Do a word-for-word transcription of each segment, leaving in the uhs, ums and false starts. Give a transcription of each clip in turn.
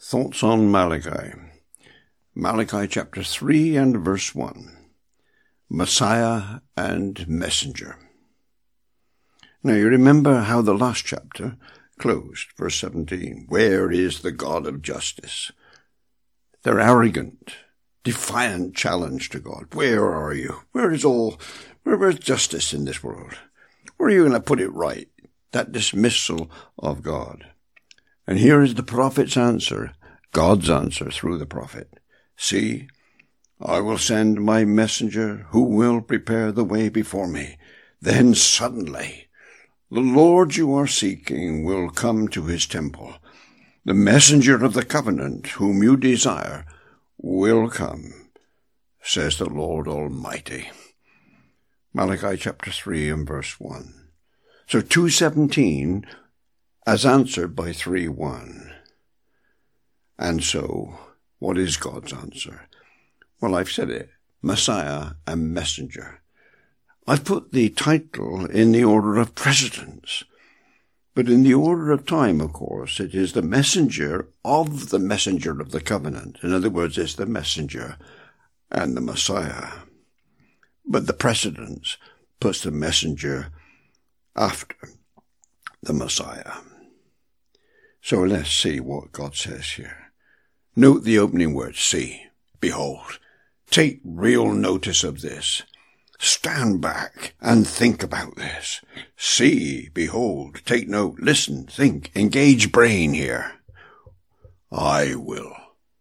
Thoughts on Malachi. Malachi chapter three and verse one. Messiah and Messenger. Now you remember how the last chapter closed, verse seventeen. Where is the God of justice? Their arrogant, defiant challenge to God. Where are you? Where is all, where is justice in this world? Where are you going to put it right? That dismissal of God. And here is the prophet's answer, God's answer through the prophet. See, I will send my messenger who will prepare the way before me. Then suddenly, the Lord you are seeking will come to his temple. The messenger of the covenant whom you desire will come, says the Lord Almighty. Malachi chapter three and verse one. So two seventeen as answered by three one. And so, what is God's answer? Well, I've said it, Messiah and Messenger. I've put the title in the order of precedence, but in the order of time, of course, it is the messenger of the messenger of the covenant. In other words, it's the messenger and the Messiah. But the precedence puts the messenger after the Messiah. So let's see what God says here. Note the opening words, see, behold. Take real notice of this. Stand back and think about this. See, behold, take note, listen, think, engage brain here. I will.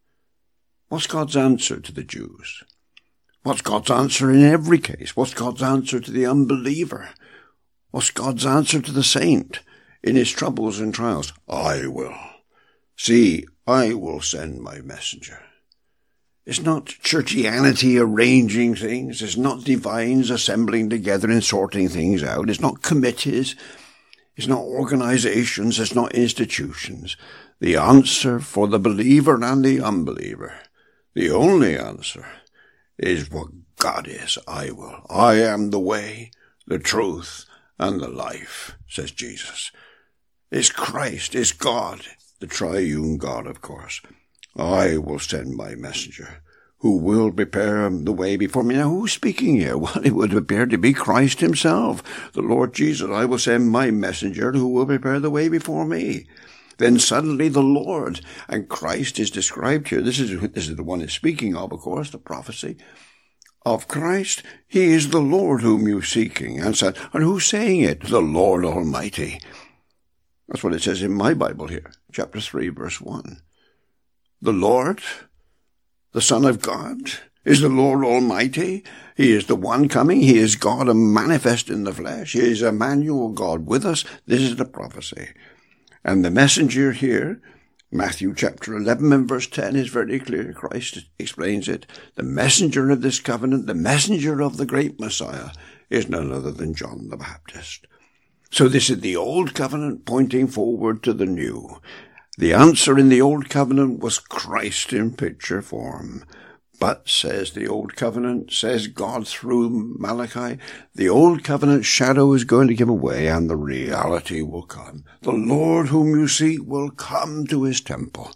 What's God's answer to the Jews? What's God's answer in every case? What's God's answer to the unbeliever? What's God's answer to the saint in his troubles and trials? I will. See, I will send my messenger. It's not churchianity arranging things. It's not divines assembling together and sorting things out. It's not committees. It's not organizations. It's not institutions. The answer for the believer and the unbeliever, the only answer, is what God is. I will. I am the way, the truth, and the life, says Jesus. It's Christ. It's God, the triune God, of course. I will send my messenger, who will prepare the way before me. Now, who's speaking here? Well, it would appear to be Christ himself, the Lord Jesus. I will send my messenger, who will prepare the way before me. Then suddenly the Lord, and Christ is described here. This is, this is the one he's speaking of, of course, the prophecy of Christ. He is the Lord whom you're seeking. And said, and who's saying it? The Lord Almighty. That's what it says in my Bible here, chapter three, verse one. The Lord, the Son of God, is the Lord Almighty. He is the one coming. He is God and manifest in the flesh. He is Emmanuel, God with us. This is the prophecy. And the messenger here, Matthew chapter eleven and verse ten, is very clear. Christ explains it. The messenger of this covenant, the messenger of the great Messiah, is none other than John the Baptist. So this is the old covenant pointing forward to the new. The answer in the old covenant was Christ in picture form. But, says the old covenant, says God through Malachi, the old covenant shadow is going to give away and the reality will come. The Lord whom you seek will come to his temple.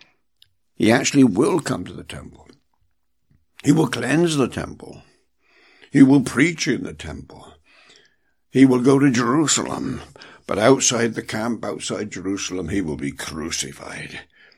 He actually will come to the temple. He will cleanse the temple. He will preach in the temple. He will go to Jerusalem. But outside the camp, outside Jerusalem, he will be crucified.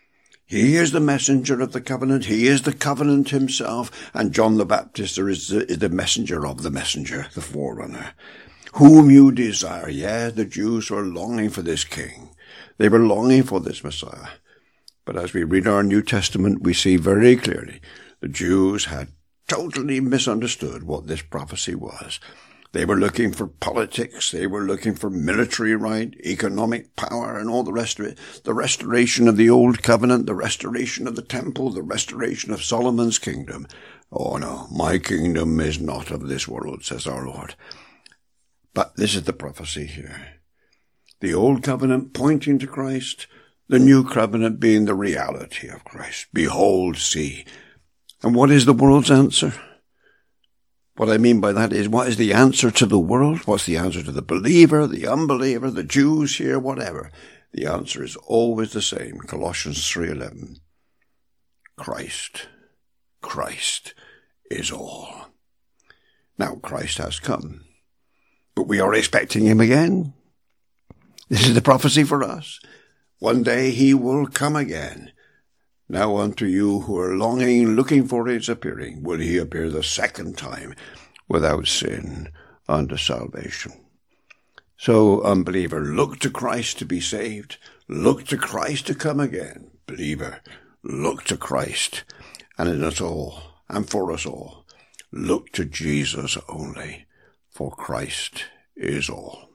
He is the messenger of the covenant. He is the covenant himself. And John the Baptist is the, is the messenger of the messenger, the forerunner, whom you desire. Yeah, the Jews were longing for this king. They were longing for this Messiah. But as we read our New Testament, we see very clearly the Jews had totally misunderstood what this prophecy was. They were looking for politics, they were looking for military right, economic power, and all the rest of it. The restoration of the old covenant, the restoration of the temple, the restoration of Solomon's kingdom. Oh no, my kingdom is not of this world, says our Lord. But this is the prophecy here. The old covenant pointing to Christ, the new covenant being the reality of Christ. Behold, see. And what is the world's answer? What I mean by that is, what is the answer to the world? What's the answer to the believer, the unbeliever, the Jews here, whatever? The answer is always the same. Colossians three eleven. Christ, Christ is all. Now Christ has come, but we are expecting him again. This is the prophecy for us. One day he will come again. Now unto you who are longing, looking for his appearing, will he appear the second time without sin unto salvation. So, unbeliever, look to Christ to be saved. Look to Christ to come again. Believer, look to Christ, and in us all, and for us all, look to Jesus only, for Christ is all.